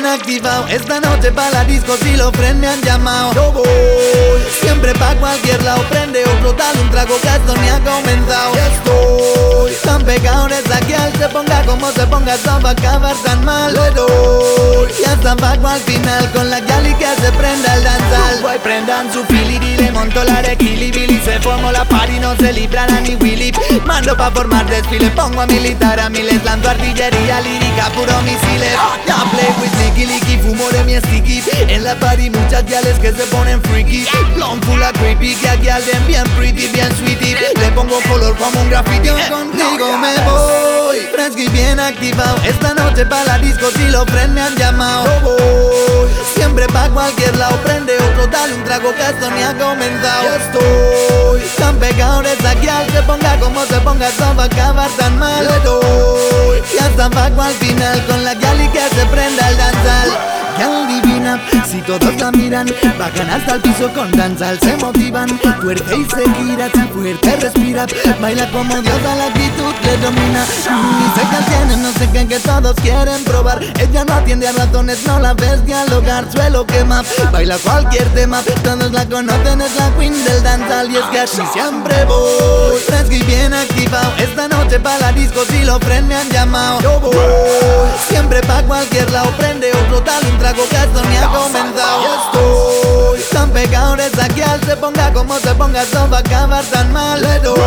activado. Esta noche pa' la disco si los friends me han llamado. Yo voy siempre pa' cualquier lado. Prende otro, dale un trago que esto ni ha comenzado. Ya estoy tan pegado en esa que al se ponga como se ponga, esto va a acabar tan mal. Le doy y hasta bajo al final con la gali que se prenda el danzal. Voy prendan su filiri, le monto la requilibili. Se formó la party, no se librará ni Willy. Mando pa' formar desfile, pongo a militar a miles. Lanzo artillería lírica, puro misiles. Ya play with Nicky Licky, fumo de mi sticky. En la party muchas guiales que se ponen freaky. Blonde full of creepy, que aquí alguien bien pretty, bien sweetie. Le pongo color como un graffiti. Yo contigo me voy, fresco y bien activado. Esta noche pa' la disco si los friends me han llamado. Yo voy siempre pa' cualquier lado. Prende otro, dale un trago que esto ni ha comenzado. Ya estoy tan pegado de esa que al se ponga como se ponga, esto va a acabar tan mal. Le doy y hasta bajo al final con la gali que se prenda el danzal. Gal divina, si todos la miran, bajan hasta el piso con danzal, se motivan, tuerca y se gira, fuerte respira, baila como diosa, la actitud le domina. Y se canciones, no sé qué que todos quieren probar. Ella no atiende a ratones, no la ves dialogar, suelo quema, baila cualquier tema, todos la conocen, es la queen del danzal. Y es que así siempre voy, fresco y bien activado. Esta noche pa' la disco si los friends me han llamado. Yo voy siempre pa' cualquier lado. Prende otro, dale un trago que esto ni ha comenzado. Ya estoy tan pegado de esa que al se ponga como se ponga, esto va a acabar tan mal. Le doy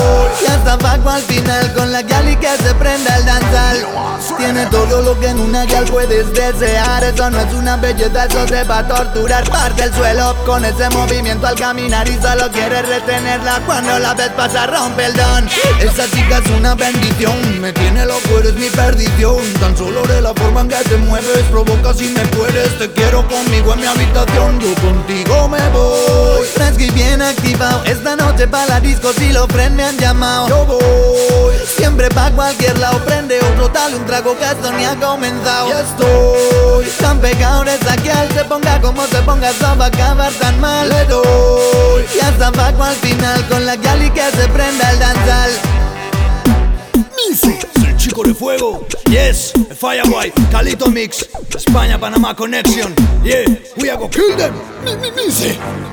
y hasta bajo al final con la gali que se prenda el danzal. Tiene todo lo que en una gal puedes desear. Eso no es una belleza, eso te va a torturar. Parte el suelo con ese movimiento al caminar y solo quieres retenerla. Cuando la ves pasar rompe el don. Esa chica es una bendición, me tiene loco, eres mi perdición. Tan solo de la forma en que te mueves provoca si me puedes. Te quiero conmigo en mi habitación, yo contigo me voy, fresco y bien activado. Esta noche pa' la disco si los friends me han llamado. Yo voy siempre pa' cualquier lado. Prende otro, dale un trago que esto ni ha comenzado. Ya estoy tan pegado de esa que al se ponga como se ponga, esto va a acabar tan mal. Le doy y hasta bajo al final con la gali que se prenda el danzal. Mise, es el chico de fuego. Yes, Firewhite, Calito Mix, España, Panamá Connection. Yeah, we are go kill them. Mise.